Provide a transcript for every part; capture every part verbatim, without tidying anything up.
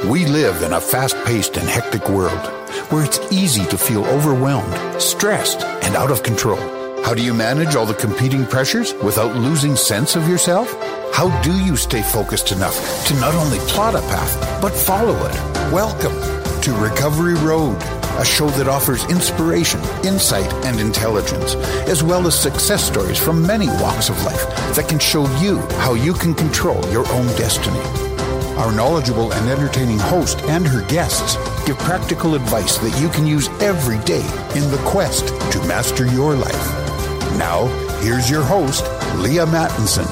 We live in a fast-paced and hectic world where it's easy to feel overwhelmed, stressed, and out of control. How do you manage all the competing pressures without losing sense of yourself? How do you stay focused enough to not only plot a path, but follow it? Welcome to Recovery Road, a show that offers inspiration, insight, and intelligence, as well as success stories from many walks of life that can show you how you can control your own destiny. Our knowledgeable and entertaining host and her guests give practical advice that you can use every day in the quest to master your life. Now, here's your host, Leah Mattinson.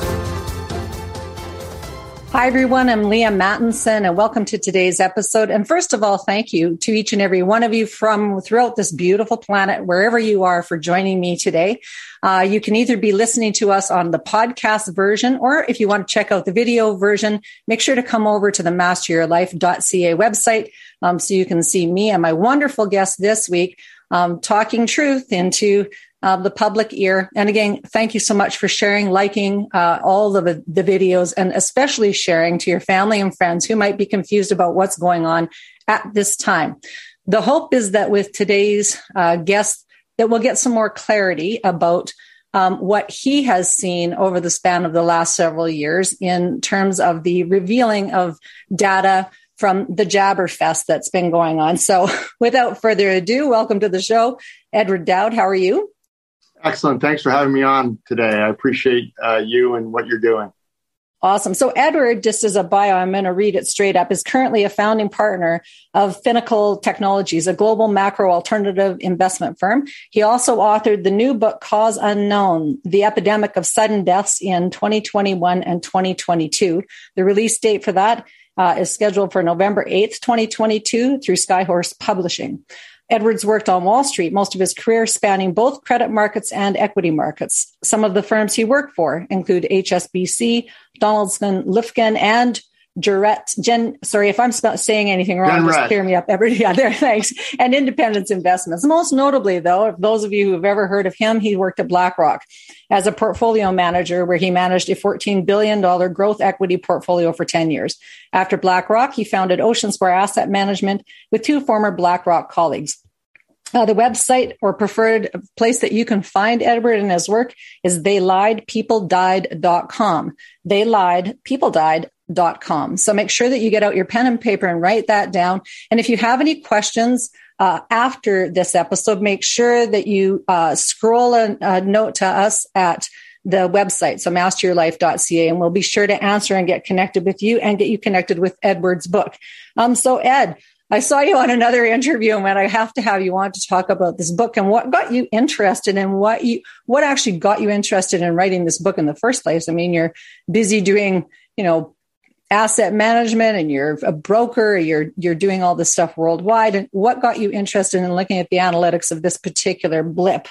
Hi, everyone. I'm Leah Mattinson, and welcome to today's episode. And first of all, thank you to each and every one of you from throughout this beautiful planet, wherever you are, for joining me today. Uh, you can either be listening to us on the podcast version, or if you want to check out the video version, make sure to come over to the master your life dot c a website um, so you can see me and my wonderful guest this week um, talking truth into Uh, the public ear. And again, thank you so much for sharing, liking uh, all of the, the videos, and especially sharing to your family and friends who might be confused about what's going on at this time. The hope is that with today's uh, guest, that we'll get some more clarity about um, what he has seen over the span of the last several years in terms of the revealing of data from the Jabberfest that's been going on. So without further ado, welcome to the show, Edward Dowd. How are you? Excellent. Thanks for having me on today. I appreciate uh, you and what you're doing. Awesome. So Edward, just as a bio, I'm going to read it straight up, is currently a founding partner of Pinnacle Technologies, a global macro alternative investment firm. He also authored the new book, Cause Unknown, The Epidemic of Sudden Deaths in twenty twenty-one and twenty twenty-two. The release date for that uh, is scheduled for November eighth, twenty twenty-two through Skyhorse Publishing. Edwards worked on Wall Street most of his career, spanning both credit markets and equity markets. Some of the firms he worked for include H S B C, Donaldson, Lifkin, and Jarrett, Gen, sorry if I'm sp- saying anything wrong, Gen just Red. clear me up. Every, yeah, there, thanks. And Independence Investments. Most notably, though, if those of you who have ever heard of him, he worked at BlackRock as a portfolio manager, where he managed a fourteen billion dollars growth equity portfolio for ten years. After BlackRock, he founded Ocean Square Asset Management with two former BlackRock colleagues. Uh, the website or preferred place that you can find Edward and his work is they lied people died dot com. they lied people died dot com. So make sure that you get out your pen and paper and write that down. And if you have any questions uh, after this episode, make sure that you uh, scroll a, a note to us at the website, so master your life dot c a, and we'll be sure to answer and get connected with you and get you connected with Edward's book. Um, so Ed, I saw you on another interview, and when I have to have you on to talk about this book and what got you interested in what you, what actually got you interested in writing this book in the first place. I mean, you're busy doing, you know, asset management, and you're a broker, you're, you're doing all this stuff worldwide. And what got you interested in looking at the analytics of this particular blip?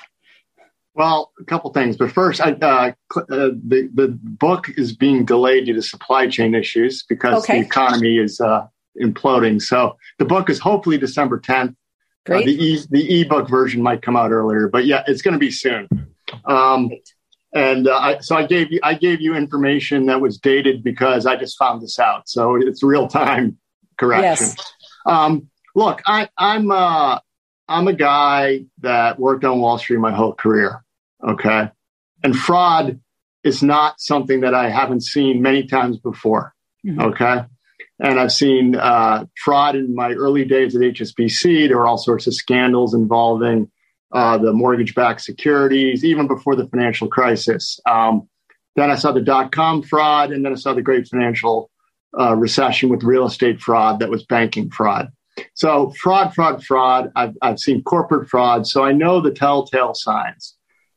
Well, a couple things. But first, I, uh, uh, the, the book is being delayed due to supply chain issues because okay. the economy is uh, imploding. So the book is hopefully December tenth. Great. Uh, the e the ebook version might come out earlier, but yeah, it's going to be soon. Um, and uh, I, so I gave you I gave you information that was dated because I just found this out. So it's real time correction. Yes. Um, look, I, I'm uh, I'm a guy that worked on Wall Street my whole career. Okay, and fraud is not something that I haven't seen many times before. Mm-hmm. Okay. And I've seen uh, fraud in my early days at H S B C. There were all sorts of scandals involving uh, the mortgage-backed securities, even before the financial crisis. Um, then I saw the dot-com fraud, and then I saw the great financial uh, recession with real estate fraud that was banking fraud. So fraud, fraud, fraud. I've, I've seen corporate fraud, so I know the telltale signs.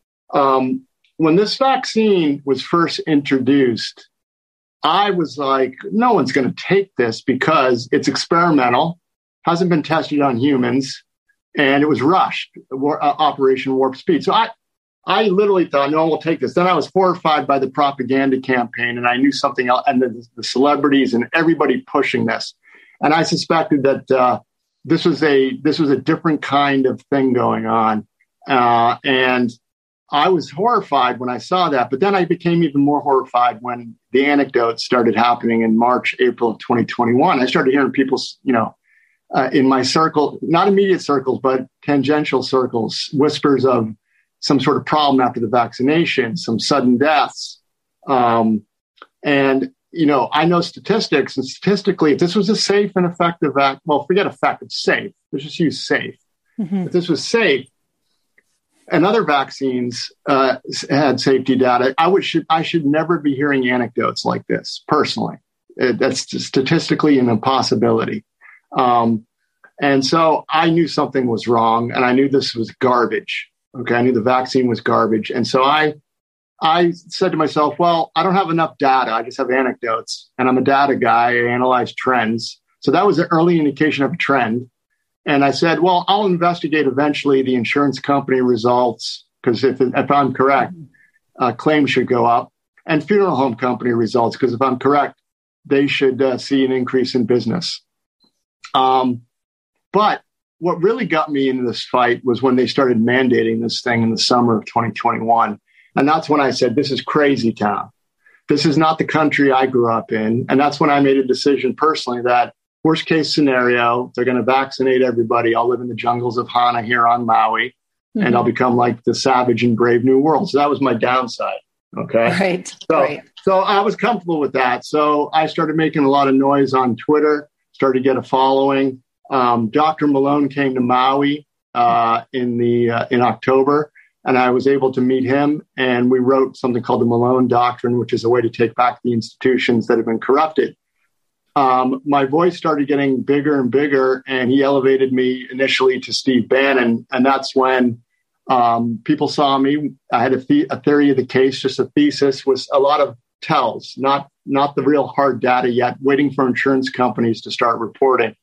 Um, when this vaccine was first introduced, I was like, no one's going to take this because it's experimental, hasn't been tested on humans, and it was rushed, war, uh, Operation Warp Speed. So I, I literally thought, no one will take this. Then I was horrified by the propaganda campaign, and I knew something else, and the, the celebrities and everybody pushing this. And I suspected that uh, this was a this was a different kind of thing going on, uh, and I was horrified when I saw that, but then I became even more horrified when the anecdotes started happening in March, April of twenty twenty-one. I started hearing people, you know, uh, in my circle, not immediate circles, but tangential circles, whispers of some sort of problem after the vaccination, some sudden deaths. Um, and, you know, I know statistics, and statistically, if this was a safe and effective vac, well, forget effective, safe. Let's just use safe. Mm-hmm. If this was safe, and other vaccines uh, had safety data, I would should I should never be hearing anecdotes like this. Personally, it, that's statistically an impossibility. Um, and so I knew something was wrong, and I knew this was garbage. Okay, I knew the vaccine was garbage, and so I I said to myself, well, I don't have enough data. I just have anecdotes, and I'm a data guy. I analyze trends, so that was an early indication of a trend. And I said, well, I'll investigate eventually the insurance company results, because if, if I'm correct, uh, claims should go up, and funeral home company results, because if I'm correct, they should uh, see an increase in business. Um, but what really got me into this fight was when they started mandating this thing in the summer of twenty twenty-one. And that's when I said, this is crazy town. This is not the country I grew up in. And that's when I made a decision personally that worst case scenario, they're going to vaccinate everybody. I'll live in the jungles of Hana here on Maui, mm-hmm. and I'll become like the savage and brave new world. So that was my downside. Okay. Right. So, right. so I was comfortable with that. So I started making a lot of noise on Twitter, started to get a following. Um, Doctor Malone came to Maui uh, in the uh, in October, and I was able to meet him. And we wrote something called the Malone Doctrine, which is a way to take back the institutions that have been corrupted. Um, my voice started getting bigger and bigger, and he elevated me initially to Steve Bannon. And that's when um, people saw me. I had a, the- a theory of the case, just a thesis with a lot of tells, not, not the real hard data yet, waiting for insurance companies to start reporting.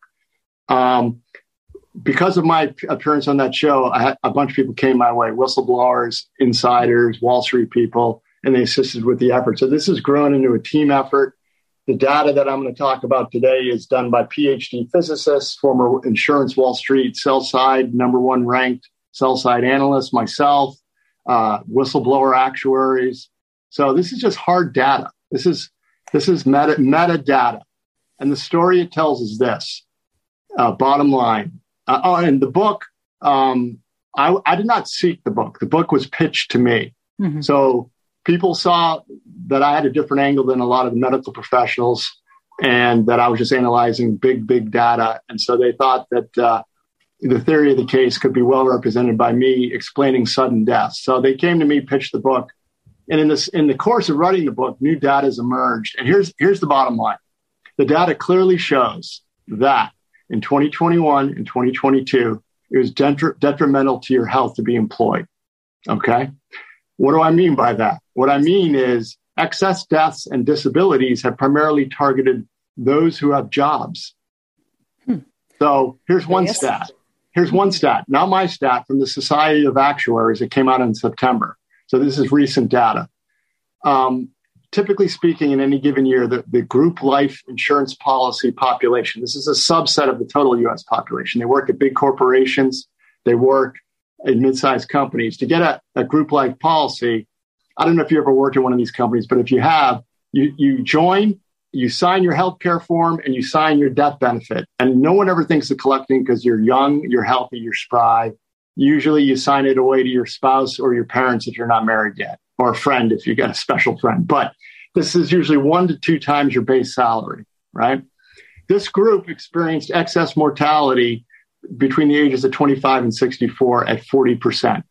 Um, because of my appearance on that show, I had a bunch of people came my way, whistleblowers, insiders, Wall Street people, and they assisted with the effort. So this has grown into a team effort. The data that I'm going to talk about today is done by PhD physicists, former insurance Wall Street sell side, number one ranked sell side analyst, myself, uh, whistleblower actuaries. So this is just hard data. This is this is meta metadata, and the story it tells is this. Uh, bottom line. Uh, oh, and the book. Um, I, I did not seek the book. The book was pitched to me. Mm-hmm. So people saw that I had a different angle than a lot of the medical professionals, and that I was just analyzing big, big data. And so they thought that uh, the theory of the case could be well represented by me explaining sudden deaths. So they came to me, pitched the book. And in this, in the course of writing the book, new data has emerged. And here's, here's the bottom line. The data clearly shows that in twenty twenty-one and twenty twenty-two, it was detri- detrimental to your health to be employed. Okay. What do I mean by that? What I mean is excess deaths and disabilities have primarily targeted those who have jobs. Hmm. So here's one yes. stat. Here's one stat, not my stat, from the Society of Actuaries. It came out in September. So this is recent data. Um, typically speaking, in any given year, the, the group life insurance policy population, this is a subset of the total U S population. They work at big corporations. They work in mid-sized companies. To get a, a group life policy, I don't know if you ever worked in one of these companies, but if you have, you, you join, you sign your healthcare form, and you sign your death benefit. And no one ever thinks of collecting because you're young, you're healthy, you're spry. Usually you sign it away to your spouse or your parents if you're not married yet, or a friend if you got a special friend. But this is usually one to two times your base salary, right? This group experienced excess mortality between the ages of twenty-five and sixty-four at forty percent.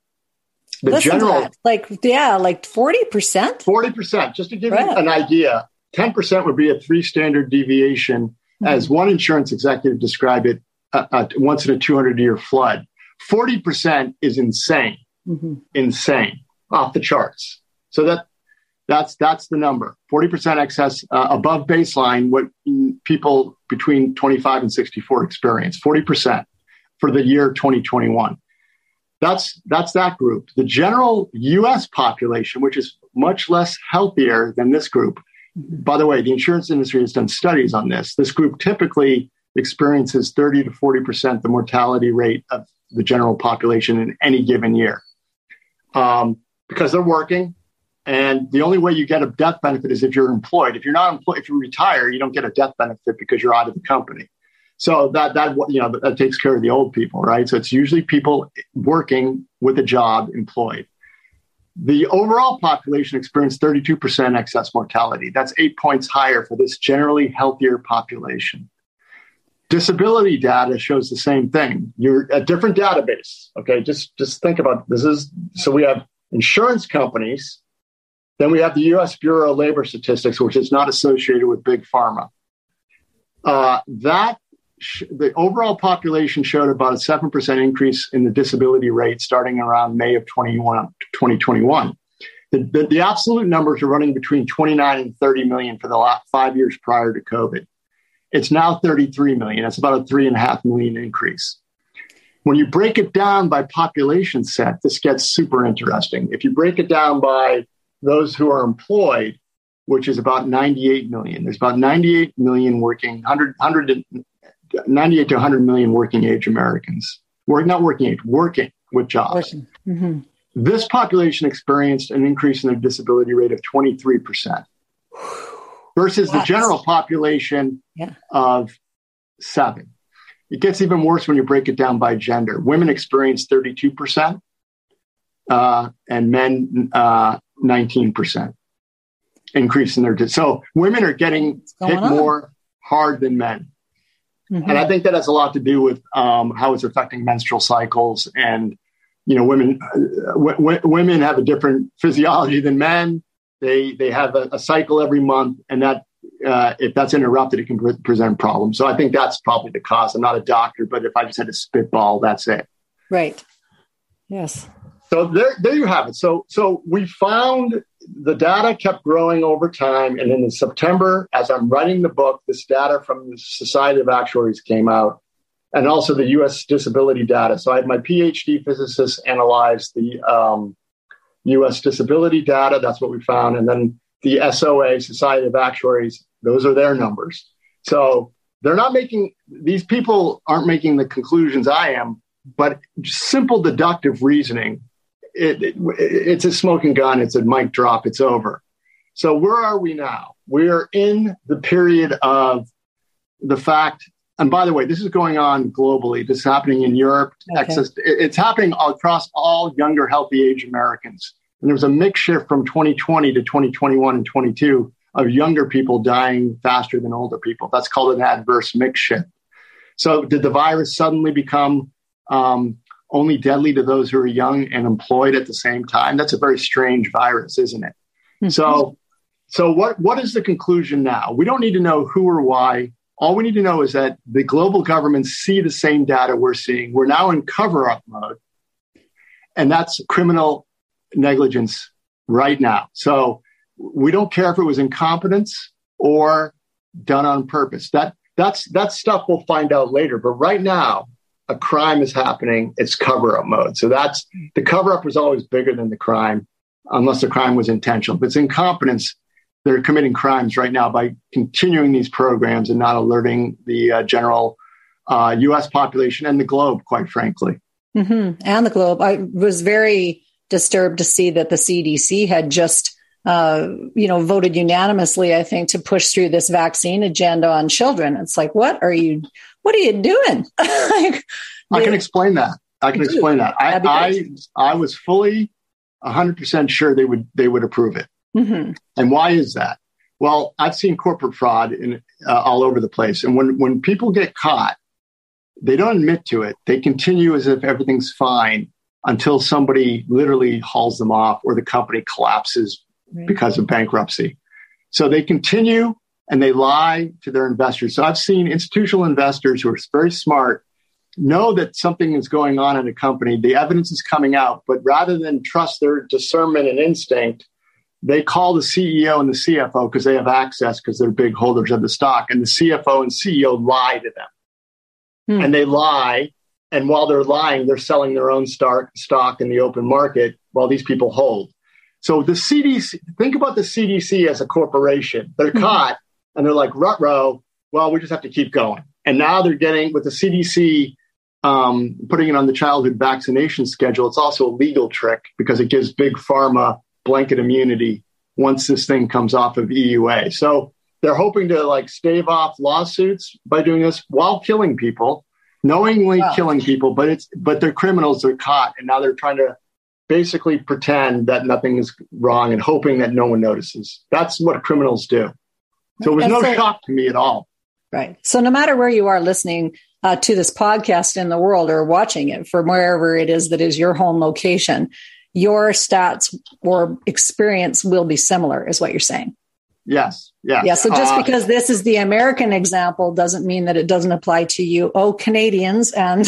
The Listen general, to that. like, yeah, like forty percent? forty percent. Just to give right. you an idea, ten percent would be a three standard deviation, mm-hmm. as one insurance executive described it, uh, uh, once in a two hundred year flood. forty percent is insane, mm-hmm. insane, off the charts. So that that's that's the number. forty percent excess uh, above baseline, what people between twenty-five and sixty-four experience, forty percent for the year twenty twenty-one. That's that's that group. The general U S population, which is much less healthier than this group. By the way, the insurance industry has done studies on this. This group typically experiences thirty to forty percent the mortality rate of the general population in any given year. um, because they're working. And the only way you get a death benefit is if you're employed. If you're not employed, if you retire, you don't get a death benefit because you're out of the company. So that, that, you know, that takes care of the old people, right? So it's usually people working with a job employed. The overall population experienced thirty-two percent excess mortality. That's eight points higher for this generally healthier population. Disability data shows the same thing. You're a different database. Okay, just, just think about this is so we have insurance companies, then we have the U S Bureau of Labor Statistics, which is not associated with big pharma. Uh, that sh- the overall population showed about a seven percent increase in the disability rate starting around May of twenty twenty-one. The, the, the absolute numbers are running between twenty-nine and thirty million for the last five years prior to COVID. It's now thirty-three million. That's about a three and a half million increase. When you break it down by population set, this gets super interesting. If you break it down by those who are employed, which is about ninety-eight million, there's about ninety-eight million working, one hundred, ninety-eight to one hundred million working age Americans. Work, not working age, working with jobs. Mm-hmm. This population experienced an increase in their disability rate of twenty-three percent versus That's, the general population yeah. of seven. It gets even worse when you break it down by gender. Women experience thirty-two percent uh, and men uh, nineteen percent increase in their dis- so women are getting hit on? more hard than men. Mm-hmm. And I think that has a lot to do with um, how it's affecting menstrual cycles. And, you know, women uh, w- w- women have a different physiology than men. They they have a, a cycle every month, and that uh, if that's interrupted, it can pre- present problems. So I think that's probably the cause. I'm not a doctor, but if I just had to spitball, that's it. Right. Yes. So there, there you have it. So, so we found the data kept growing over time. And then in September, as I'm writing the book, this data from the Society of Actuaries came out, and also the U S disability data. So I had my PhD physicist analyze the um, U S disability data. That's what we found. And then the S O A, Society of Actuaries, those are their numbers. So they're not making, these people aren't making the conclusions I am, but simple deductive reasoning. It, it, it's a smoking gun. It's a mic drop. It's over. So where are we now? We're in the period of the fact, and by the way, this is going on globally. This is happening in Europe. Okay. Excess, it's happening across all younger, healthy age Americans. And there was a mix shift from twenty twenty to twenty twenty-one and twenty-two of younger people dying faster than older people. That's called an adverse mix shift. So did the virus suddenly become um, only deadly to those who are young and employed at the same time? That's a very strange virus, isn't it? Mm-hmm. So, so what, what is the conclusion now? We don't need to know who or why. All we need to know is that the global governments see the same data we're seeing. We're now in cover-up mode, and that's criminal negligence right now. So we don't care if it was incompetence or done on purpose. That that's that stuff we'll find out later. But right now, a crime is happening. It's cover-up mode. So that's the cover-up was always bigger than the crime, unless the crime was intentional. If it's incompetence, they're committing crimes right now by continuing these programs and not alerting the uh, general uh, U S population and the globe, quite frankly. Mm-hmm. And the globe. I was very disturbed to see that the C D C had just, uh, you know, voted unanimously, I think, to push through this vaccine agenda on children. It's like, what are you, what are you doing? like, I can explain that. I can explain that. I, I, I was fully one hundred percent sure they would, they would approve it. Mm-hmm. And why is that? Well, I've seen corporate fraud in uh, all over the place. And when, when people get caught, they don't admit to it. They continue as if everything's fine until somebody literally hauls them off or the company collapses right. because of bankruptcy. So they continue and they lie to their investors. So I've seen institutional investors who are very smart know that something is going on in a company. The evidence is coming out, but rather than trust their discernment and instinct, they call the C E O and the C F O because they have access because they're big holders of the stock. And the C F O and C E O lie to them. Hmm. And they lie. And while they're lying, they're selling their own stock stock in the open market while these people hold. So the C D C, think about the C D C as a corporation. They're hmm. caught and they're like, ruh-roh, well, we just have to keep going. And now they're getting, with the C D C um, putting it on the childhood vaccination schedule, it's also a legal trick because it gives big pharma blanket immunity once this thing comes off of E U A. So they're hoping to like stave off lawsuits by doing this while killing people, knowingly wow. killing people, but it's but they're criminals, they're caught, and now they're trying to basically pretend that nothing is wrong and hoping that no one notices. That's what criminals do. So it was and no so, shock to me at all. Right. So no matter where you are listening uh, to this podcast in the world or watching it from wherever it is that is your home location, your stats or experience will be similar, is what you're saying. Yes. Yes. Yeah. So just uh, because this is the American example doesn't mean that it doesn't apply to you, oh, Canadians and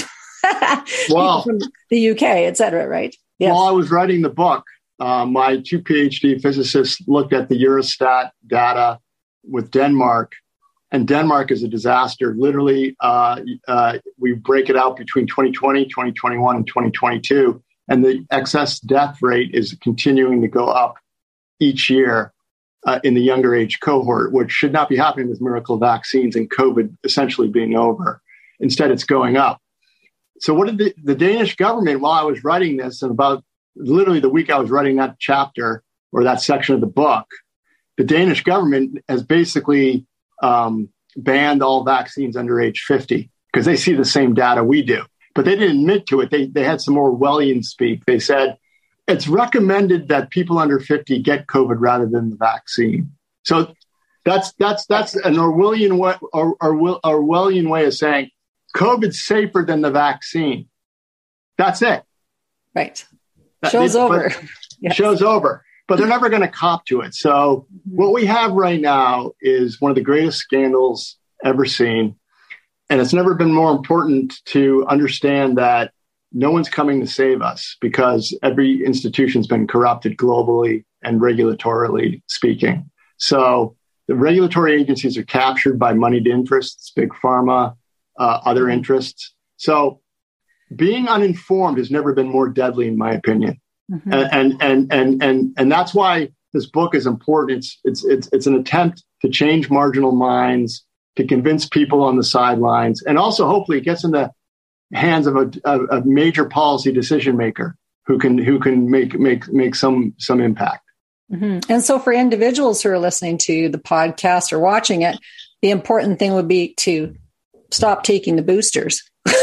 well, from the U K, et cetera, right? Yes. While I was writing the book, uh, my two PhD physicists looked at the Eurostat data with Denmark, and Denmark is a disaster. Literally, uh, uh, we break it out between twenty twenty, twenty twenty-one, and twenty twenty-two, and the excess death rate is continuing to go up each year. Uh, in the younger age cohort, which should not be happening with miracle vaccines and COVID essentially being over. Instead, it's going up. So what did the, the Danish government, while I was writing this, and about literally the week I was writing that chapter or that section of the book, the Danish government has basically um, banned all vaccines under age fifty because they see the same data we do. But they didn't admit to it. They, they had some Orwellian speak. They said, it's recommended that people under fifty get COVID rather than the vaccine. So that's that's that's an Orwellian way, or, or, Orwellian way of saying COVID's safer than the vaccine. That's it. Right. Show's it, over. Yes. Show's over. But they're never going to cop to it. So what we have right now is one of the greatest scandals ever seen. And it's never been more important to understand that no one's coming to save us because every institution's been corrupted globally and regulatorily speaking. So the regulatory agencies are captured by moneyed interests, big pharma, uh, other interests. So being uninformed has never been more deadly, in my opinion. Mm-hmm. And, and, and, and, and, and that's why this book is important. It's, it's, it's, it's an attempt to change marginal minds, to convince people on the sidelines, and also hopefully it gets in the hands of a, a, a major policy decision maker who can who can make make make some some impact. Mm-hmm. And so, for individuals who are listening to the podcast or watching it, the important thing would be to stop taking the boosters.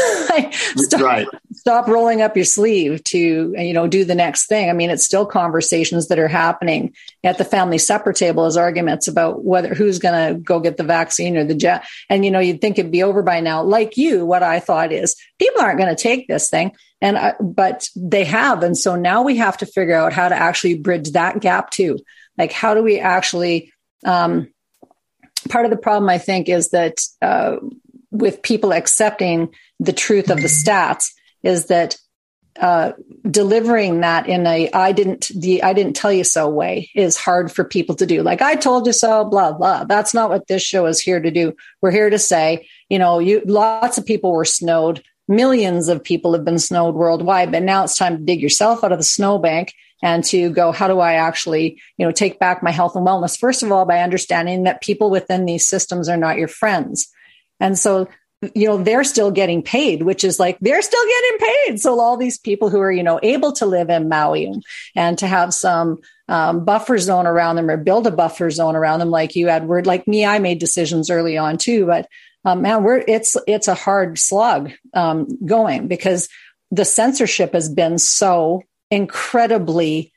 stop, right. Stop rolling up your sleeve to, you know, do the next thing. I mean, it's still conversations that are happening at the family supper table as arguments about whether who's going to go get the vaccine or the jet. And, you know, you'd think it'd be over by now. Like you, what I thought is people aren't going to take this thing. And, I, but they have. And so now we have to figure out how to actually bridge that gap too. Like, how do we actually, um, part of the problem, I think, is that, uh, with people accepting the truth of the stats is that uh, delivering that in a I didn't the I didn't tell you so way is hard for people to do. Like, I told you so, blah, blah. That's not what this show is here to do. We're here to say, you know, you lots of people were snowed. Millions of people have been snowed worldwide, but now it's time to dig yourself out of the snowbank and to go, how do I actually, you know, take back my health and wellness? First of all, by understanding that people within these systems are not your friends. And so, you know, they're still getting paid, which is like, they're still getting paid. So all these people who are, you know, able to live in Maui and to have some um, buffer zone around them or build a buffer zone around them, like you, Edward, like me, I made decisions early on too, but um, man, we're, it's, it's a hard slog um, going because the censorship has been so incredibly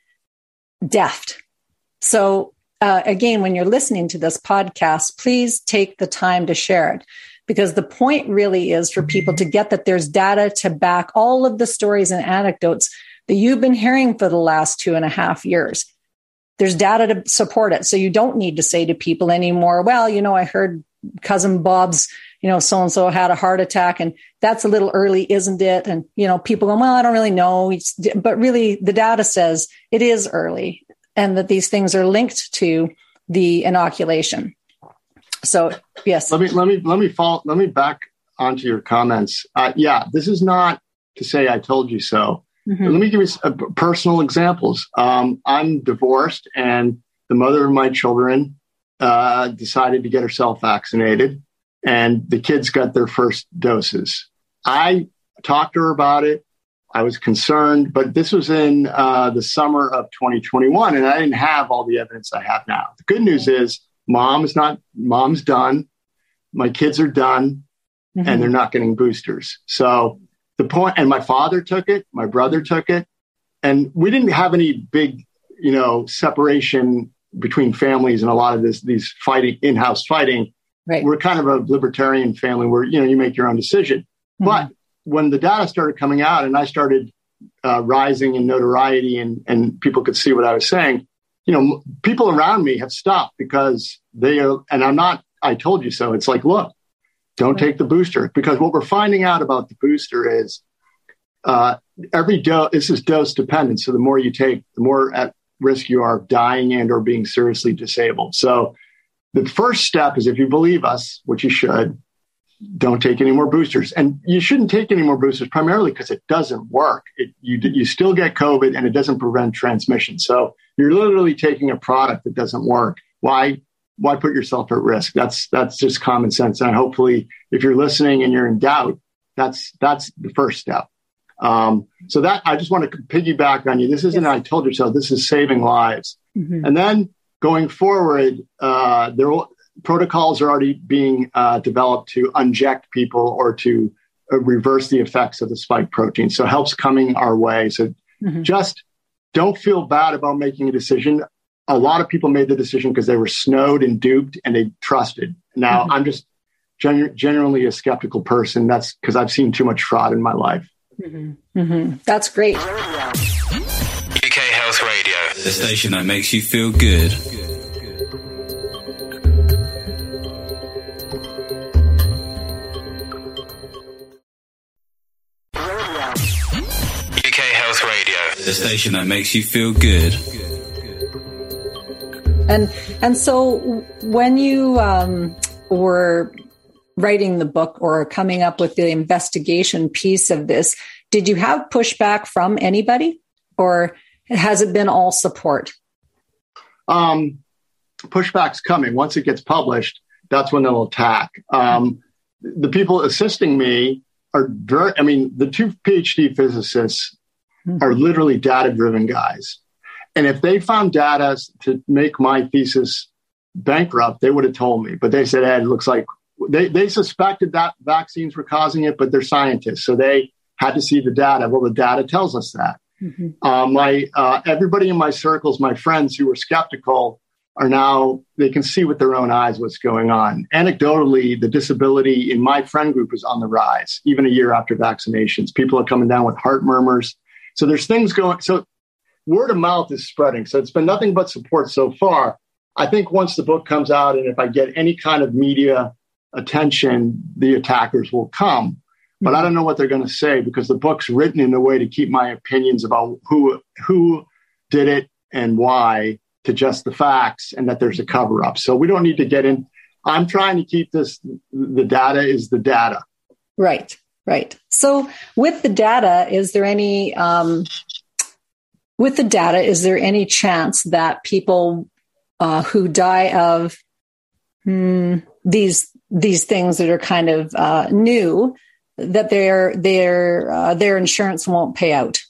deft. So uh, again, when you're listening to this podcast, please take the time to share it. Because the point really is for people to get that there's data to back all of the stories and anecdotes that you've been hearing for the last two and a half years. There's data to support it. So you don't need to say to people anymore, well, you know, I heard cousin Bob's, you know, so-and-so had a heart attack and that's a little early, isn't it? And, you know, people go, well, I don't really know. But really the data says it is early and that these things are linked to the inoculation. So, yes. Let me, let me, let me follow, let me back onto your comments. Uh, yeah, this is not to say I told you so. Mm-hmm. Let me give you some personal examples. Um, I'm divorced and the mother of my children uh, decided to get herself vaccinated and the kids got their first doses. I talked to her about it. I was concerned, but this was in uh, the summer of twenty twenty-one, and I didn't have all the evidence I have now. The good news is mom's not, mom's done. My kids are done, mm-hmm. and they're not getting boosters. So the point, and my father took it, my brother took it, and we didn't have any big, you know, separation between families and a lot of this, these fighting, in-house fighting. Right. We're kind of a libertarian family where, you know, you make your own decision. Mm-hmm. But when the data started coming out and I started uh, rising in notoriety and, and people could see what I was saying, you know, people around me have stopped because they are, and I'm not, I told you so. It's like, look, don't right. take the booster, because what we're finding out about the booster is uh, every dose, this is dose dependent. So the more you take, the more at risk you are of dying and or being seriously disabled. So the first step is, if you believe us, which you should, don't take any more boosters. And you shouldn't take any more boosters primarily because it doesn't work. It, you, you still get COVID and it doesn't prevent transmission. So you're literally taking a product that doesn't work. Why, why put yourself at risk? That's, that's just common sense. And hopefully if you're listening and you're in doubt, that's, that's the first step. Um, so that, I just want to piggyback on you. This isn't, yes. I told you so. This is saving lives. Mm-hmm. And then going forward, uh, there will, protocols are already being uh, developed to inject people or to uh, reverse the effects of the spike protein. So help's coming our way. So mm-hmm. just don't feel bad about making a decision. A lot of people made the decision because they were snowed and duped and they trusted. Now mm-hmm. I'm just genu- genuinely a skeptical person. That's because I've seen too much fraud in my life. Mm-hmm. Mm-hmm. That's great. U K Health Radio, the station that makes you feel good. U K Health Radio, the station that makes you feel good. And and so when you um, were writing the book or coming up with the investigation piece of this, did you have pushback from anybody, or has it been all support? Um, pushback's coming. Once it gets published, that's when they'll attack. Um, the people assisting me are very, I mean, the two PhD physicists mm-hmm. are literally data-driven guys. And if they found data to make my thesis bankrupt, they would have told me. But they said, Ed, it looks like They they suspected that vaccines were causing it, but they're scientists, so they had to see the data. Well, the data tells us that. Mm-hmm. Uh, my uh, everybody in my circles, my friends who were skeptical, are now, they can see with their own eyes what's going on. Anecdotally, the disability in my friend group is on the rise, even a year after vaccinations. People are coming down with heart murmurs. So there's things going. So word of mouth is spreading. So it's been nothing but support so far. I think once the book comes out, and if I get any kind of media attention, the attackers will come. But I don't know what they're going to say, because the book's written in a way to keep my opinions about who who did it and why to just the facts, and that there's a cover up. So we don't need to get in. I'm trying to keep this, the data is the data. Right, right. So with the data, is there any, um, with the data, is there any chance that people uh, who die of hmm, these these things that are kind of uh, new, that their their uh, their insurance won't pay out?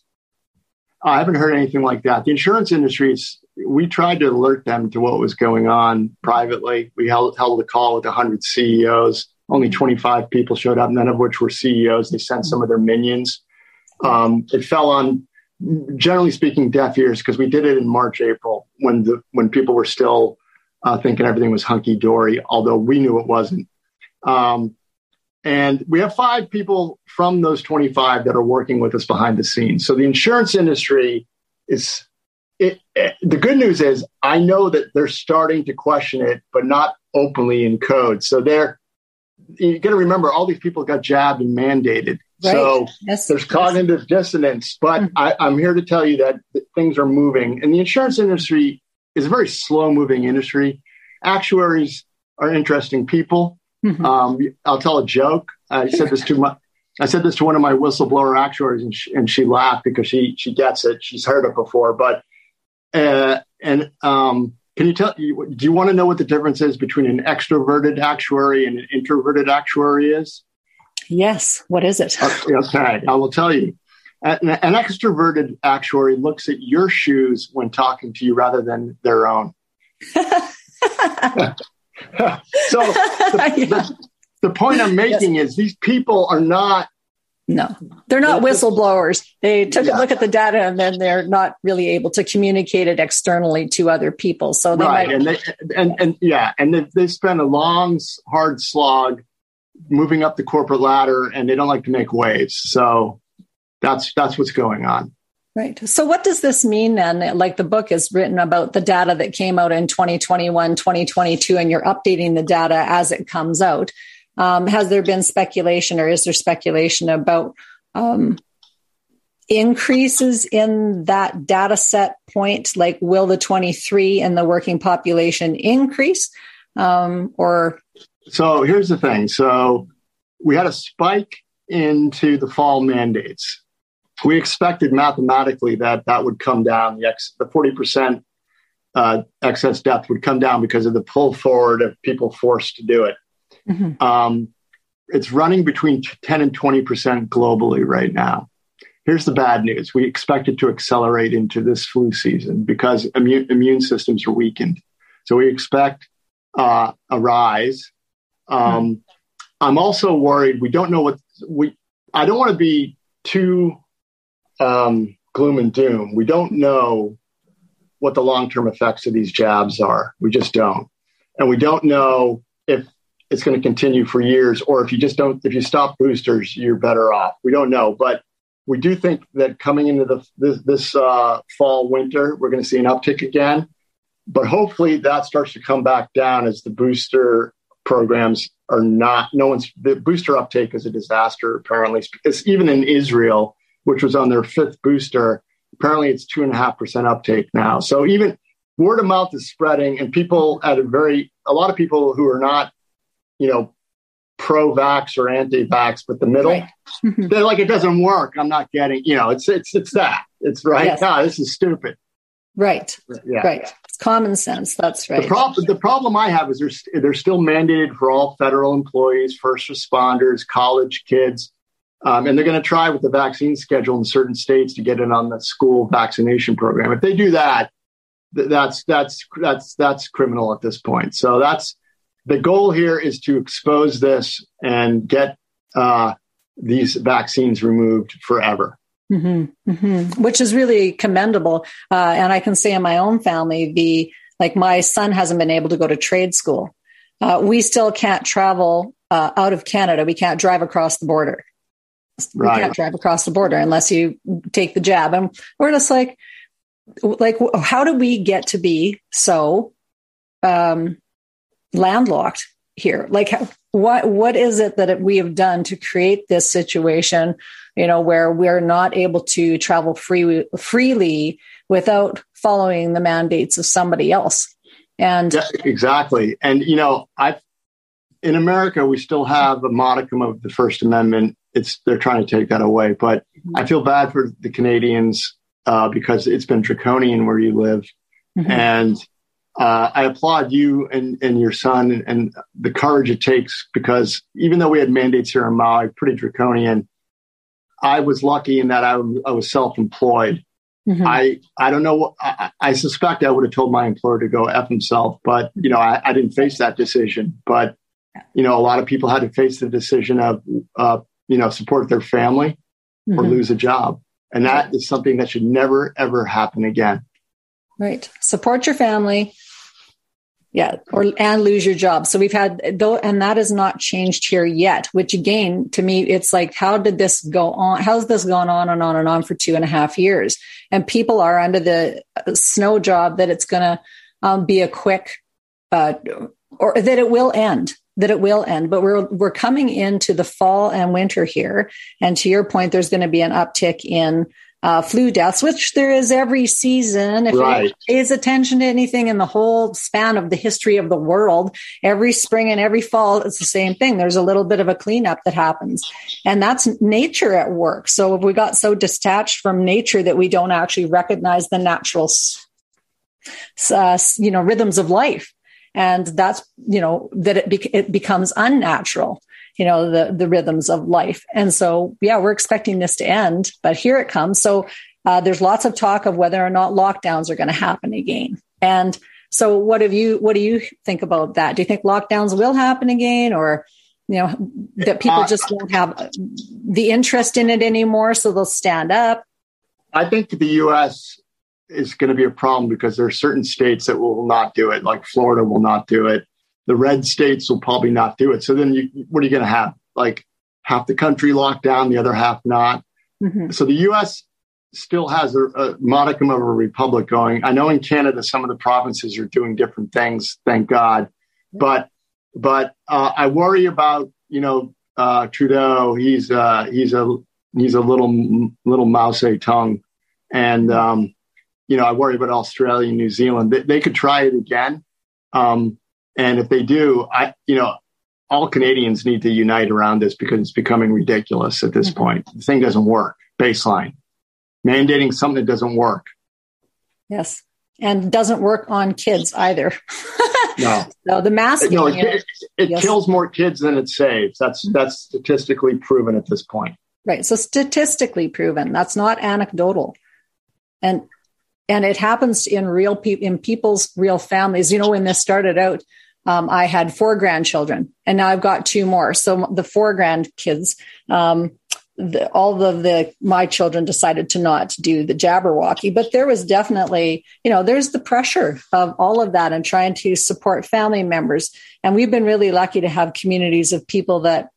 I haven't heard anything like that. The insurance industry, we tried to alert them to what was going on privately. We held, held a call with one hundred C E Os. Only twenty-five people showed up, none of which were C E Os. They sent some of their minions. Um, it fell on, generally speaking, deaf ears, because we did it in March, April, when the when people were still uh, thinking everything was hunky-dory, although we knew it wasn't. Um, and we have five people from those twenty-five that are working with us behind the scenes. So the insurance industry is, it, it, the good news is I know that they're starting to question it, but not openly in code. So they're, you're going to remember, all these people got jabbed and mandated. Right. So yes, there's yes. cognitive dissonance, but mm-hmm. I, I'm here to tell you that things are moving. And the insurance industry is a very slow moving industry. Actuaries are interesting people. Mm-hmm. Um, I'll tell a joke. I said this to my, I said this to one of my whistleblower actuaries, and she, and she laughed because she she gets it. She's heard it before. But uh, and um, can you tell? Do you want to know what the difference is between an extroverted actuary and an introverted actuary is? Yes. What is it? Okay, I will tell you. An, an extroverted actuary looks at your shoes when talking to you rather than their own. so the, yeah. the, the point I'm making yes. is these people are not. No, they're not whistleblowers. They took yeah. a look at the data and then they're not really able to communicate it externally to other people. So they right, might- and they and and yeah, and they they spend a long, hard slog moving up the corporate ladder, and they don't like to make waves. So that's that's what's going on. Right. So what does this mean then? Like the book is written about the data that came out in twenty twenty-one, twenty twenty-two, and you're updating the data as it comes out. Um, has there been speculation or is there speculation about um, increases in that data set point? Like will the twenty-three in the working population increase um, or? So here's the thing. So we had a spike into the fall mandates. We expected mathematically that that would come down. The, ex, the forty percent uh, excess death would come down because of the pull forward of people forced to do it. Mm-hmm. Um, it's running between ten and twenty percent globally right now. Here's the bad news. We expect it to accelerate into this flu season because immune, immune systems are weakened. So we expect uh, a rise. Um, mm-hmm. I'm also worried. We don't know what we, I don't want to be too um, gloom and doom. We don't know what the long-term effects of these jabs are. We just don't. And we don't know if it's going to continue for years, or if you just don't, if you stop boosters, you're better off. We don't know, but we do think that coming into the this, this uh, fall, winter, we're going to see an uptick again. But hopefully that starts to come back down as the booster programs are not, no one's, the booster uptake is a disaster, apparently. It's even in Israel, which was on their fifth booster, apparently it's two and a half percent uptake now. So even word of mouth is spreading, and people at a very, a lot of people who are not, you know, pro-vax or anti-vax, but the middle, right. They're like, it doesn't work. I'm not getting, you know, it's, it's, it's that. It's right. Yes. No, this is stupid. Right. Yeah. Right. It's common sense. That's right. The problem, the problem I have is there's, they're still mandated for all federal employees, first responders, college kids. Um, and they're going to try with the vaccine schedule in certain states to get it on the school vaccination program. If they do that, th- that's, that's, that's, that's criminal at this point. So that's, the goal here is to expose this and get uh, these vaccines removed forever. Mm-hmm, mm-hmm. Which is really commendable. Uh, and I can say in my own family, the like my son hasn't been able to go to trade school. Uh, we still can't travel uh, out of Canada. We can't drive across the border. Right. We can't drive across the border unless you take the jab. And we're just like, like, how do we get to be so um, landlocked here? Like, what what is it that we have done to create this situation, you know, where we're not able to travel free, freely without following the mandates of somebody else? And yeah, exactly. And, you know, I in America, we still have a modicum of the First Amendment. It's they're trying to take that away. But mm-hmm. I feel bad for the Canadians uh, because it's been draconian where you live. Mm-hmm. And uh, I applaud you and, and your son and, and the courage it takes, because even though we had mandates here in Maui, pretty draconian, I was lucky in that I, I was self-employed. Mm-hmm. I, I don't know. What, I, I suspect I would have told my employer to go F himself, but, you know, I, I didn't face that decision. But, you know, a lot of people had to face the decision of, uh, you know, support their family mm-hmm. or lose a job. And that is something that should never, ever happen again. Right. Support your family. Yeah. Or, and lose your job. So we've had though, and that has not changed here yet, which again, to me, it's like, how did this go on? How's this gone on and on and on for two and a half years? And people are under the snow job that it's going to um, be a quick, uh, or that it will end, that it will end. But we're, we're coming into the fall and winter here. And to your point, there's going to be an uptick in Uh, flu deaths, which there is every season. If right. it pays attention to anything in the whole span of the history of the world, every spring and every fall, it's the same thing. There's a little bit of a cleanup that happens, and that's nature at work. So if we got so detached from nature that we don't actually recognize the natural, uh, you know, rhythms of life, and that's, you know, that it, be- it becomes unnatural. you know, the, the rhythms of life. And so, yeah, we're expecting this to end, but here it comes. So uh, there's lots of talk of whether or not lockdowns are going to happen again. And so what have you, what do you think about that? Do you think lockdowns will happen again, or, you know, that people just won't have the interest in it anymore, so they'll stand up? I think the U S is going to be a problem because there are certain states that will not do it, like Florida will not do it. The red states will probably not do it. So then you, what are you going to have? Like half the country locked down, the other half not. Mm-hmm. So the U S still has a, a modicum of a republic going. I know in Canada, some of the provinces are doing different things, thank God. But but uh, I worry about, you know, uh, Trudeau. He's uh, he's a he's a little little mouse a tongue. And, um, you know, I worry about Australia and New Zealand. They, they could try it again. Um, and if they do, I, you know, all Canadians need to unite around this because it's becoming ridiculous at this mm-hmm. point. The thing doesn't work. Baseline. Mandating something that doesn't work. Yes. And doesn't work on kids either. No. So the masking. No, it, it, it yes. kills more kids than it saves. That's, mm-hmm. that's statistically proven at this point. Right. So statistically proven. That's not anecdotal. And and it happens in real people, in people's real families. You know, when this started out, um, I had four grandchildren, and now I've got two more. So the four grandkids, um, the, all of the my children decided to not do the Jabberwocky. But there was definitely, you know, there's the pressure of all of that and trying to support family members. And we've been really lucky to have communities of people that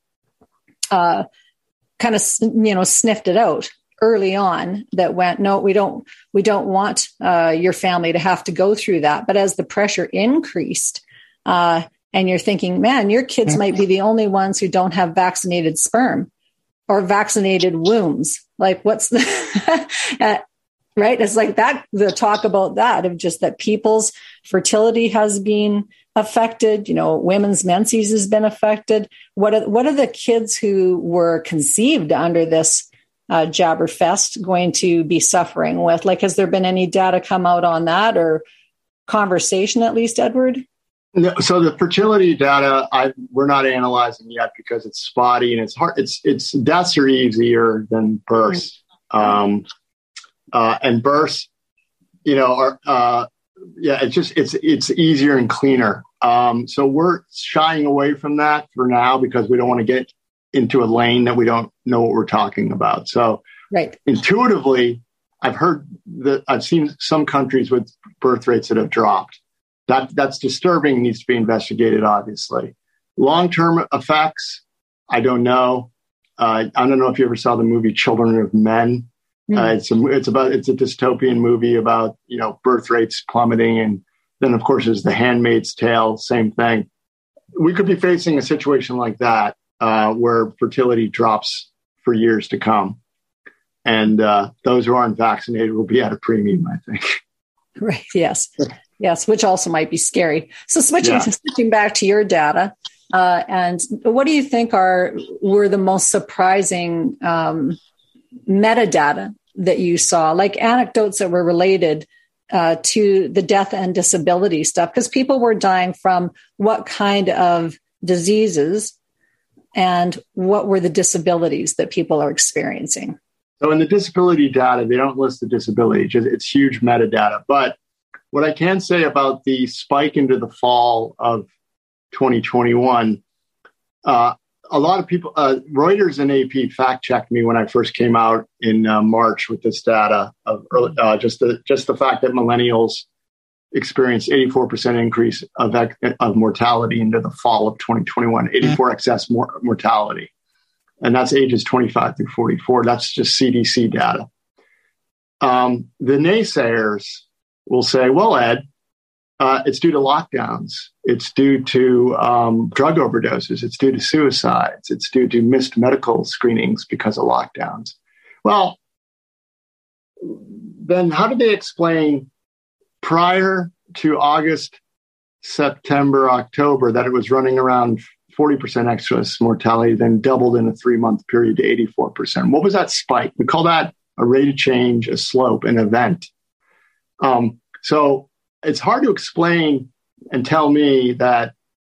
uh, kind of, you know, sniffed it out early on, that went, no, we don't, we don't want uh, your family to have to go through that. But as the pressure increased, uh, and you're thinking, man, your kids might be the only ones who don't have vaccinated sperm or vaccinated wombs. Like, what's the, uh, right? It's like that, the talk about that of just that people's fertility has been affected, you know, women's menses has been affected. What are, what are the kids who were conceived under this Uh, Jabberfest going to be suffering with? Like, has there been any data come out on that, or conversation at least, Edward? No, so the fertility data, I we're not analyzing yet because it's spotty and it's hard. It's it's deaths are easier than births, um, uh, and births, you know, are uh, yeah, it's just it's it's easier and cleaner. Um, so we're shying away from that for now because we don't want to get into a lane that we don't know what we're talking about. So right. Intuitively, I've heard that I've seen some countries with birth rates that have dropped. That that's disturbing, needs to be investigated, obviously. Long-term effects, I don't know. Uh, I don't know if you ever saw the movie Children of Men. Mm. Uh, it's a, it's about, it's a dystopian movie about, you know, birth rates plummeting. And then of course there's The Handmaid's Tale, same thing. We could be facing a situation like that. Uh, where fertility drops for years to come. And uh, those who aren't vaccinated will be at a premium, I think. Right. Yes. Yes. Which also might be scary. So switching, yeah. switching back to your data, uh, and what do you think are were the most surprising um, metadata that you saw, like anecdotes that were related uh, to the death and disability stuff? Because people were dying from what kind of diseases, and what were the disabilities that people are experiencing? So in the disability data, they don't list the disability. It's huge metadata. But what I can say about the spike into the fall of twenty twenty-one, uh, a lot of people, uh, Reuters and A P fact-checked me when I first came out in uh, March with this data of early, uh, just the just the fact that millennials experienced eighty-four percent increase of, of mortality into the fall of twenty twenty-one, eighty-four excess mor- mortality. And that's ages twenty-five through forty-four. That's just C D C data. Um, the naysayers will say, well, Ed, uh, it's due to lockdowns. It's due to um, drug overdoses. It's due to suicides. It's due to missed medical screenings because of lockdowns. Well, then how do they explain prior to August, September, October, that it was running around forty percent excess mortality, then doubled in a three-month period to eighty-four percent? What was that spike? We call that a rate of change, a slope, an event. Um, so it's hard to explain and tell me that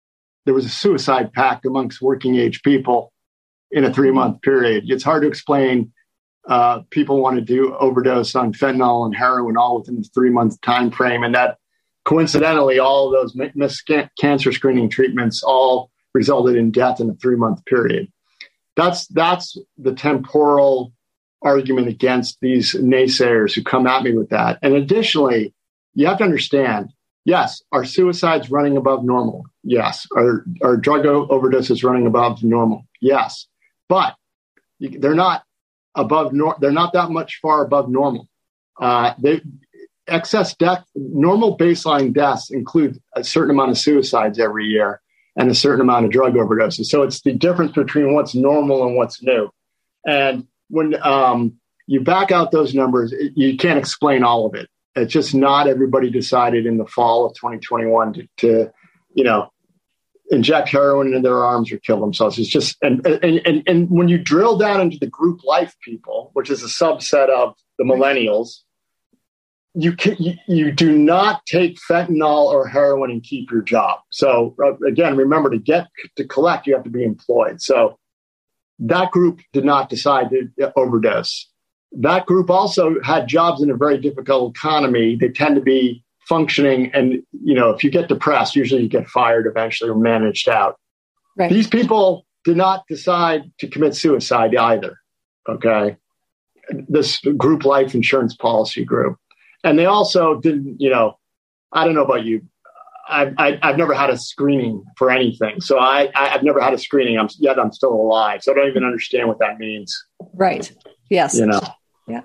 there was a suicide pact amongst working age people in a three month period. It's hard to explain. Uh, people want to do overdose on fentanyl and heroin all within the three month time frame, and that coincidentally, all of those missed cancer screening treatments all resulted in death in a three month period. That's that's the temporal argument against these naysayers who come at me with that. And additionally, you have to understand, yes, are suicides running above normal? Yes. Are, are drug overdoses running above normal? Yes. But they're not above, nor- they're not that much far above normal. Uh, they, excess death, normal baseline deaths include a certain amount of suicides every year and a certain amount of drug overdoses. So it's the difference between what's normal and what's new. And when um, you back out those numbers, it, you can't explain all of it. It's just not everybody decided in the fall of twenty twenty-one to, to you know, inject heroin into their arms or kill themselves. It's just, and, and, and, and when you drill down into the group life people, which is a subset of the millennials, you can, you, you do not take fentanyl or heroin and keep your job. So uh, again, remember, to get to collect, you have to be employed. So that group did not decide to overdose. That group also had jobs in a very difficult economy. They tend to be functioning. And, you know, if you get depressed, usually you get fired eventually or managed out. Right. These people did not decide to commit suicide either. Okay. This group life insurance policy group. And they also didn't, you know, I don't know about you. I've, I, I've never had a screening for anything. So I, I've never had a screening. I'm yet I'm still alive. So I don't even understand what that means. Right. Yes. You know. Yeah.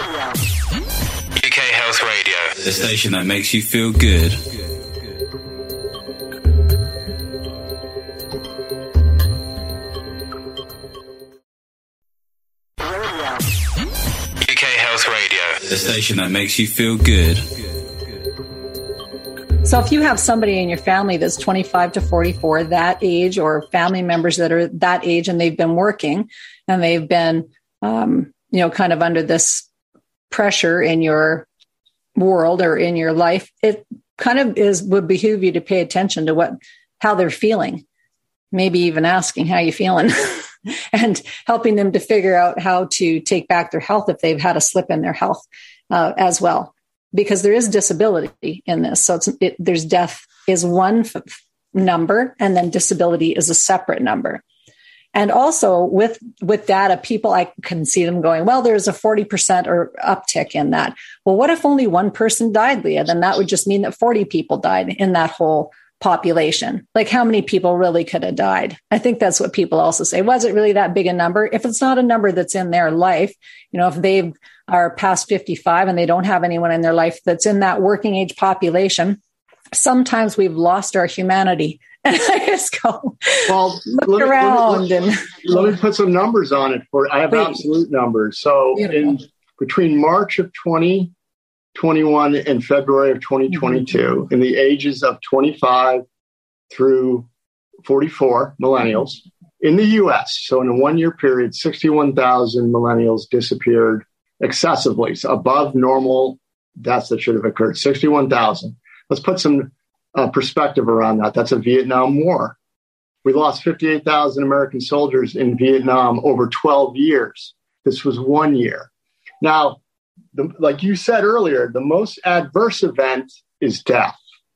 U K Health Radio, the station that makes you feel good. U K Health Radio, the station that makes you feel good. So if you have somebody in your family that's twenty-five to forty-four, that age, or family members that are that age and they've been working and they've been, um, you know, kind of under this pressure in your world or in your life, it kind of is would behoove you to pay attention to what, how they're feeling, maybe even asking how you feeling and helping them to figure out how to take back their health if they've had a slip in their health uh, as well. Because there is disability in this. So it's, it, there's death is one f- number, and then disability is a separate number. And also with, with data, people, I can see them going, well, there's a forty percent or uptick in that. Well, what if only one person died, Leah? Then that would just mean that forty people died in that whole population. Like, how many people really could have died? I think that's what people also say. Was it really that big a number? If it's not a number that's in their life, you know, if they are past fifty-five and they don't have anyone in their life that's in that working age population, sometimes we've lost our humanity. And I just go, well, look let me, around. Let me, and let me put some numbers on it. For I have Wait. absolute numbers. So in between March of twenty twenty-one and February of twenty twenty-two, mm-hmm. in the ages of twenty-five through forty-four, millennials, in the U S, so in a one-year period, sixty-one thousand millennials disappeared excessively, so above normal deaths that should have occurred, sixty-one thousand. Let's put some uh, perspective around that. That's a Vietnam War. We lost fifty-eight thousand American soldiers in Vietnam over twelve years. This was one year. Now, the, like you said earlier, the most adverse event is death.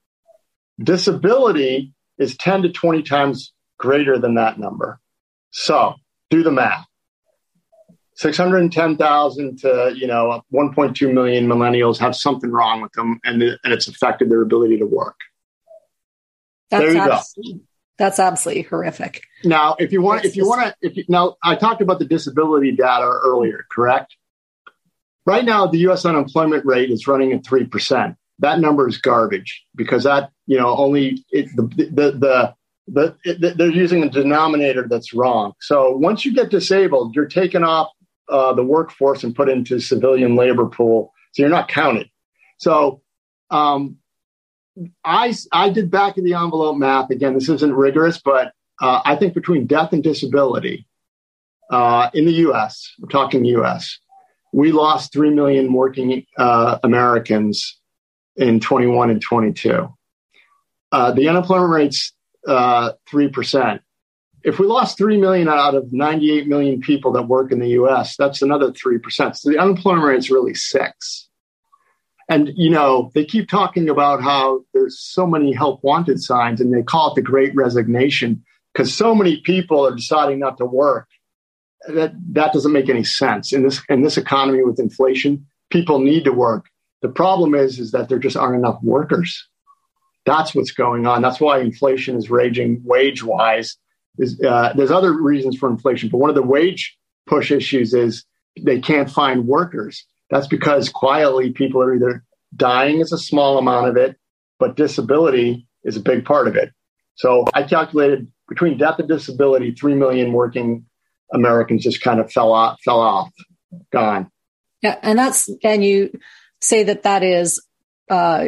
Disability is ten to twenty times greater than that number. So do the math. six hundred ten thousand to, you know, one point two million millennials have something wrong with them, and, and it's affected their ability to work. That's there you abs- go. That's absolutely horrific. Now, if you want, if you want to, if you, now I talked about the disability data earlier, correct? Right now, the U S unemployment rate is running at three percent. That number is garbage because that, you know, only it, the, the, the, the, it, they're using a denominator that's wrong. So once you get disabled, you're taken off uh, the workforce and put into civilian labor pool. So you're not counted. So um, I, I did back of the envelope math. Again, this isn't rigorous, but uh, I think between death and disability uh, in the U S, we're talking U S, we lost three million working uh, Americans in twenty-one and twenty-two. Uh, the unemployment rate's uh, three percent. If we lost three million out of ninety-eight million people that work in the U S, that's another three percent. So the unemployment rate is really six. And, you know, they keep talking about how there's so many help wanted signs, and they call it the Great Resignation because so many people are deciding not to work. That that doesn't make any sense. In this in this economy with inflation, people need to work. The problem is, is that there just aren't enough workers. That's what's going on. That's why inflation is raging wage-wise. Is, uh, there's other reasons for inflation, but one of the wage push issues is they can't find workers. That's because quietly people are either dying is a small amount of it, but disability is a big part of it. So I calculated between death and disability, three million working Americans just kind of fell off, fell off, gone. Yeah, and that's and you say that that is uh,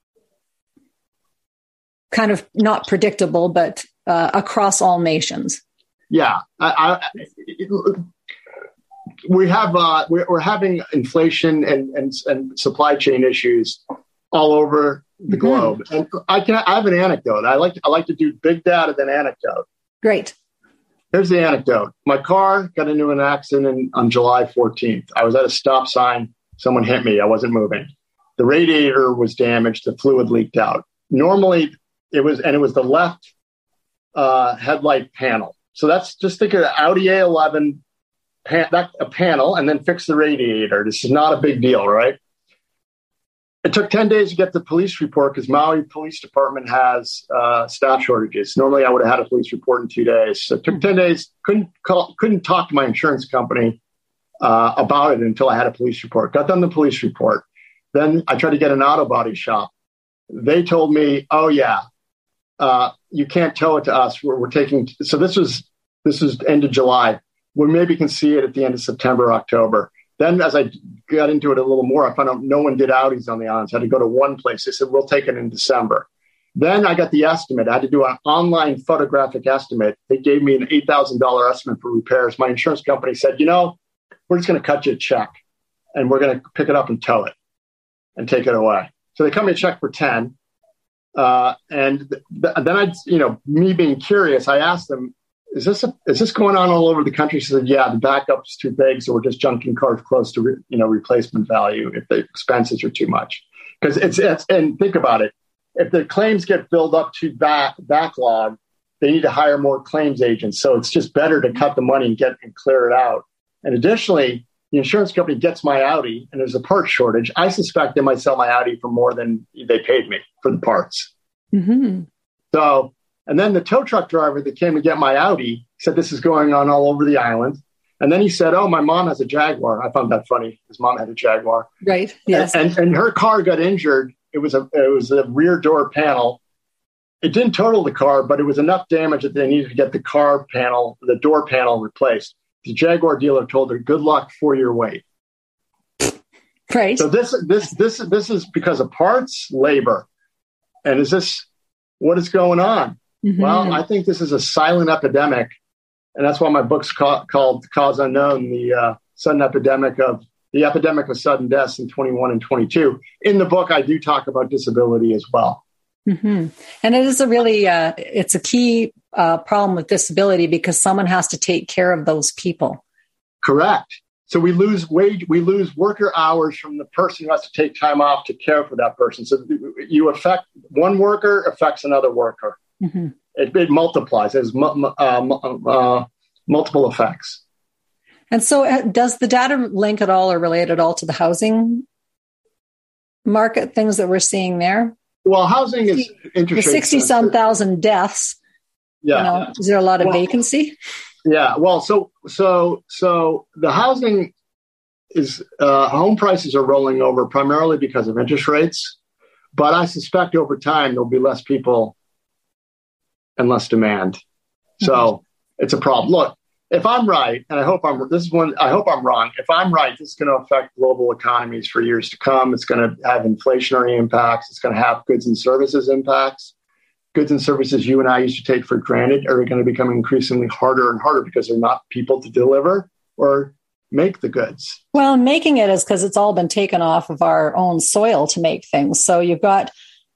kind of not predictable, but uh, across all nations. Yeah, I, I, it, we have uh, we're, we're having inflation and, and and supply chain issues all over the mm-hmm. globe. And I can I have an anecdote. I like to, I like to do big data than anecdote. Great. Here's the anecdote. My car got into an accident on July fourteenth. I was at a stop sign. Someone hit me. I wasn't moving. The radiator was damaged. The fluid leaked out. Normally, it was, and it was the left uh, headlight panel. So that's just think of an Audi A eleven, pan, that, a panel, and then fix the radiator. This is not a big deal, right? It took ten days to get the police report because Maui Police Department has uh, staff shortages. Normally, I would have had a police report in two days. So it took ten days. Couldn't call, couldn't talk to my insurance company uh, about it until I had a police report. Got done the police report. Then I tried to get an auto body shop. They told me, "Oh yeah, uh, you can't tow it to us. We're, we're taking." So this was this was end of July. We maybe can see it at the end of September, October. Then as I got into it a little more, I found out no one did Audis on the islands. I had to go to one place. They said, we'll take it in December. Then I got the estimate. I had to do an online photographic estimate. They gave me an eight thousand dollars estimate for repairs. My insurance company said, you know, we're just going to cut you a check and we're going to pick it up and tow it and take it away. So they cut me a check for ten. Uh, and th- then I, you know, me being curious, I asked them, Is this a, is this going on all over the country? She said, yeah, the backup's too big, so we're just junking cars close to re, you know replacement value if the expenses are too much. Because it's, it's and think about it, if the claims get built up to back backlog, they need to hire more claims agents. So it's just better to cut the money and get and clear it out. And additionally, the insurance company gets my Audi, and there's a part shortage. I suspect they might sell my Audi for more than they paid me for the parts. Mm-hmm. So. And then the tow truck driver that came to get my Audi said, this is going on all over the island. And then he said, oh, my mom has a Jaguar. I found that funny. His mom had a Jaguar. Right. Yes. And, and, and her car got injured. It was a it was a rear door panel. It didn't total the car, but it was enough damage that they needed to get the car panel, the door panel replaced. The Jaguar dealer told her, good luck for your wait. Right. So this this this this is because of parts, labor. And is this what is going on? Mm-hmm. Well, I think this is a silent epidemic, and that's why my book's ca- called Cause Unknown, the uh, sudden epidemic of the epidemic of sudden deaths in twenty-one and twenty-two. In the book, I do talk about disability as well. Mm-hmm. And it is a really, uh, it's a key uh, problem with disability because someone has to take care of those people. Correct. So we lose wage, we lose worker hours from the person who has to take time off to care for that person. So you affect one worker affects another worker. Mm-hmm. It, it multiplies. It has mu- uh, uh, multiple effects. And so uh, does the data link at all or relate at all to the housing market, things that we're seeing there? Well, housing is interesting. The sixty-some thousand deaths. Yeah. You know, is there a lot of well, vacancy? Yeah. Well, so so so the housing is uh, home prices are rolling over primarily because of interest rates, but I suspect over time there'll be less people and less demand. So mm-hmm. It's a problem. Look, if I'm right, and I hope I'm, this is one, I hope I'm wrong. If I'm right, this is going to affect global economies for years to come. It's going to have inflationary impacts. It's going to have goods and services impacts. Goods and services you and I used to take for granted are going to become increasingly harder and harder because there are not people to deliver or make the goods. Well, making it is because it's all been taken off of our own soil to make things. So you've got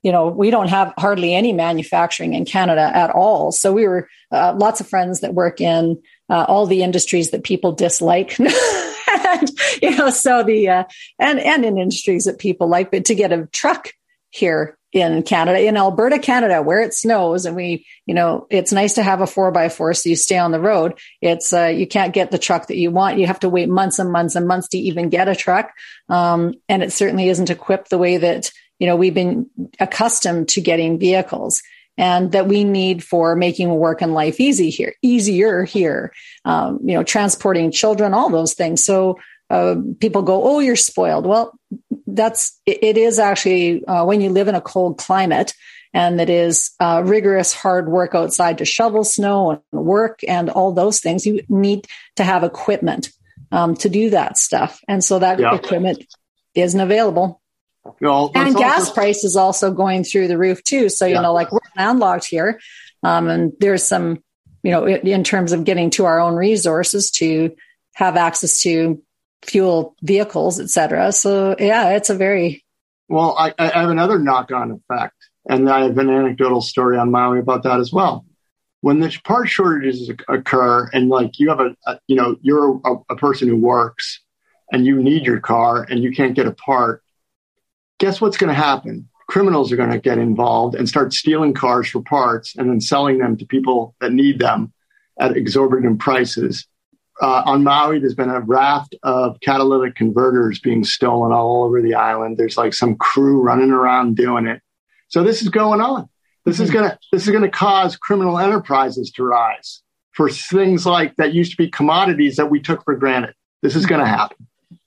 you know, we don't have hardly any manufacturing in Canada at all. So we were uh, lots of friends that work in uh, all the industries that people dislike. And, you know, so the, uh, and, and in industries that people like, but to get a truck here in Canada, in Alberta, Canada, where it snows, and we, you know, it's nice to have a four by four so you stay on the road. It's, uh, you can't get the truck that you want. You have to wait months and months and months to even get a truck. Um, and it certainly isn't equipped the way that, you know, we've been accustomed to getting vehicles, and that we need for making work and life easy here, easier here, um, you know, transporting children, all those things. So uh, people go, oh, you're spoiled. Well, that's, it, it is actually uh, when you live in a cold climate, and it is uh, rigorous, hard work outside to shovel snow and work and all those things, you need to have equipment um, to do that stuff. And so that yeah. equipment isn't available. No, and gas also- price is also going through the roof too. So, you yeah. know, like we're landlocked here. Um, and there's some, you know, in terms of getting to our own resources to have access to fuel vehicles, et cetera. So yeah, it's a very. Well, I, I have another knock-on effect, and I have an anecdotal story on Maui about that as well. When the part shortages occur, and like you have a, a you know, you're a, a person who works and you need your car and you can't get a part, guess what's going to happen? Criminals are going to get involved and start stealing cars for parts and then selling them to people that need them at exorbitant prices. Uh, on Maui, there's been a raft of catalytic converters being stolen all over the island. There's like some crew running around doing it. So this is going on. This mm-hmm. is going to this is going to cause criminal enterprises to rise for things like that used to be commodities that we took for granted. This is going to happen.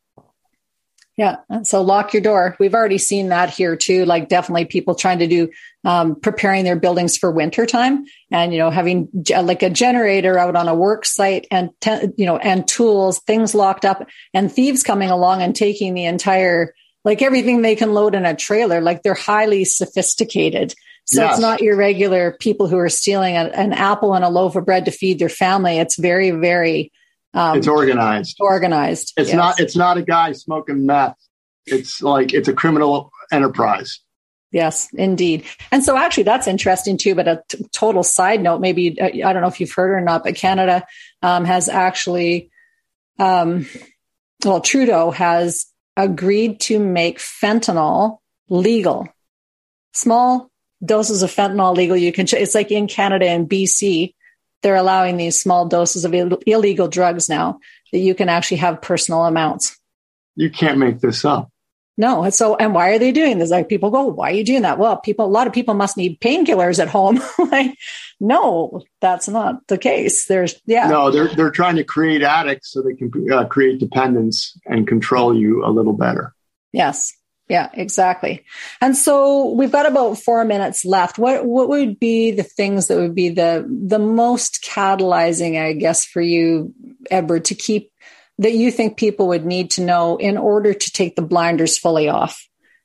Yeah. So lock your door. We've already seen that here too. Like definitely people trying to do, um, preparing their buildings for winter time, and, you know, having ge- like a generator out on a work site, and, te- you know, and tools, things locked up, and thieves coming along and taking the entire, like everything they can load in a trailer. Like they're highly sophisticated. So yes. It's not your regular people who are stealing a, an apple and a loaf of bread to feed their family. It's very, very, Um, it's organized. Organized. It's yes. not. It's not a guy smoking meth. It's like it's a criminal enterprise. Yes, indeed. And so, actually, that's interesting too. But a t- total side note, maybe uh, I don't know if you've heard or not, but Canada um, has actually, um, well, Trudeau has agreed to make fentanyl legal. Small doses of fentanyl legal. You can. It's like in Canada and B C. They're allowing these small doses of Ill- illegal drugs now that you can actually have personal amounts. You can't make this up. No. And so, and why are they doing this? Like people go, why are you doing that? Well, people, a lot of people must need painkillers at home. Like, no, that's not the case. There's, yeah. No, they're, they're trying to create addicts so they can uh, create dependence and control you a little better. Yes. Yeah, exactly. And so we've got about four minutes left. What what would be the things that would be the the most catalyzing, I guess, for you, Edward, to keep that you think people would need to know in order to take the blinders fully off?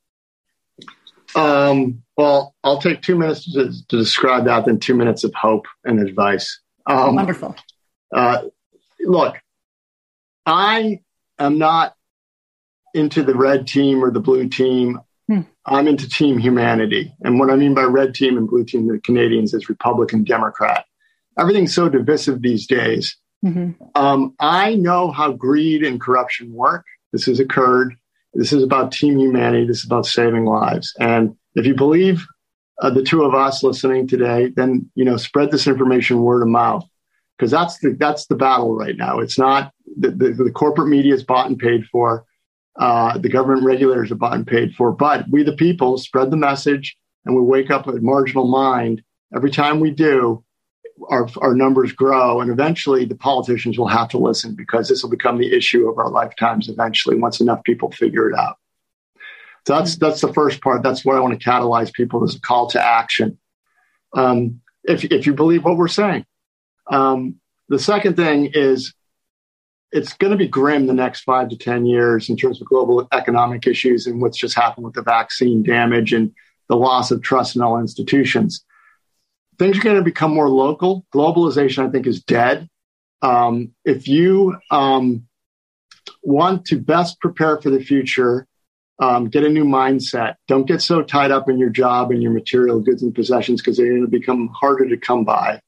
Um, well, I'll take two minutes to, to describe that, then two minutes of hope and advice. Um, Wonderful. Uh, look, I am not into the red team or the blue team. Hmm. I'm into team humanity. And what I mean by red team and blue team, the Canadians, is Republican, Democrat. Everything's so divisive these days. Mm-hmm. Um, I know how greed and corruption work. This has occurred. This is about team humanity. This is about saving lives. And if you believe uh, the two of us listening today, then, you know, spread this information word of mouth, because that's the, that's the battle right now. It's not the, the, the corporate media is bought and paid for. Uh, the government regulators are bought and paid for, but we, the people, spread the message, and we wake up a marginal mind. Every time we do, our, our numbers grow, and eventually the politicians will have to listen, because this will become the issue of our lifetimes eventually, once enough people figure it out. So that's, that's the first part. That's what I want to catalyze people, as a call to action. Um, if, if you believe what we're saying. Um, the second thing is, it's going to be grim the next five to ten years in terms of global economic issues and what's just happened with the vaccine damage and the loss of trust in all institutions. Things are going to become more local. Globalization, I think, is dead. Um, if you um, want to best prepare for the future, Um, get a new mindset. Don't get so tied up in your job and your material goods and possessions because they're going to become harder to come by.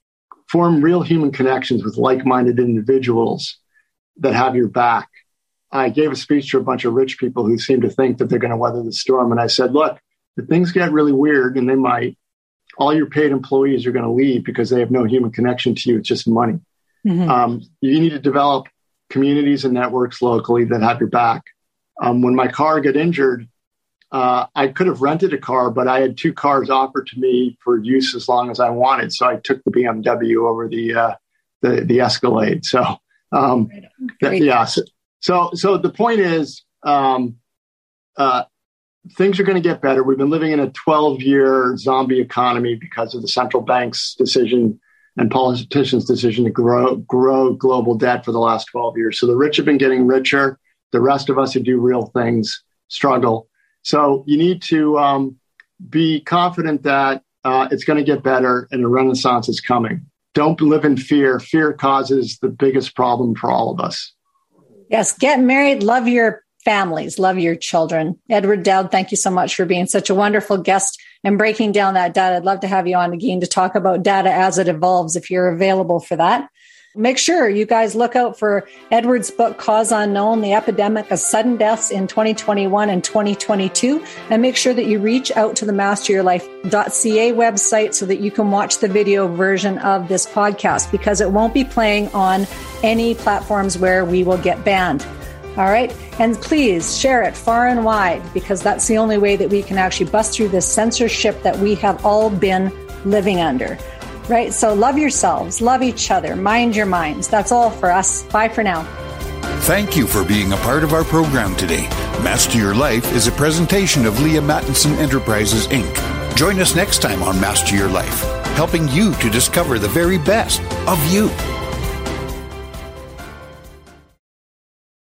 Form real human connections with like-minded individuals that have your back. I gave a speech to a bunch of rich people who seem to think that they're going to weather the storm. And I said, look, if things get really weird, and they might, all your paid employees are going to leave because they have no human connection to you. It's just money. Mm-hmm. Um, you need to develop communities and networks locally that have your back. Um, when my car got injured, uh, I could have rented a car, but I had two cars offered to me for use as long as I wanted. So I took the B M W over the uh, the, the Escalade. So um, th- yeah. So, so so the point is, um, uh, things are going to get better. We've been living in a twelve-year zombie economy because of the central bank's decision and politicians' decision to grow grow global debt for the last twelve years. So the rich have been getting richer. The rest of us who do real things struggle. So you need to um, be confident that uh, it's going to get better and a renaissance is coming. Don't live in fear. Fear causes the biggest problem for all of us. Yes, get married, love your families, love your children. Edward Dowd, thank you so much for being such a wonderful guest and breaking down that data. I'd love to have you on again to talk about data as it evolves if you're available for that. Make sure you guys look out for Edward's book, Cause Unknown, The Epidemic of Sudden Deaths in twenty twenty-one and twenty twenty-two. And make sure that you reach out to the master your life dot c a website so that you can watch the video version of this podcast, because it won't be playing on any platforms where we will get banned. All right. And please share it far and wide, because that's the only way that we can actually bust through this censorship that we have all been living under. Right? So love yourselves, love each other, mind your minds. That's all for us. Bye for now. Thank you for being a part of our program today. Master Your Life is a presentation of Leah Mattinson Enterprises, Incorporated. Join us next time on Master Your Life, helping you to discover the very best of you.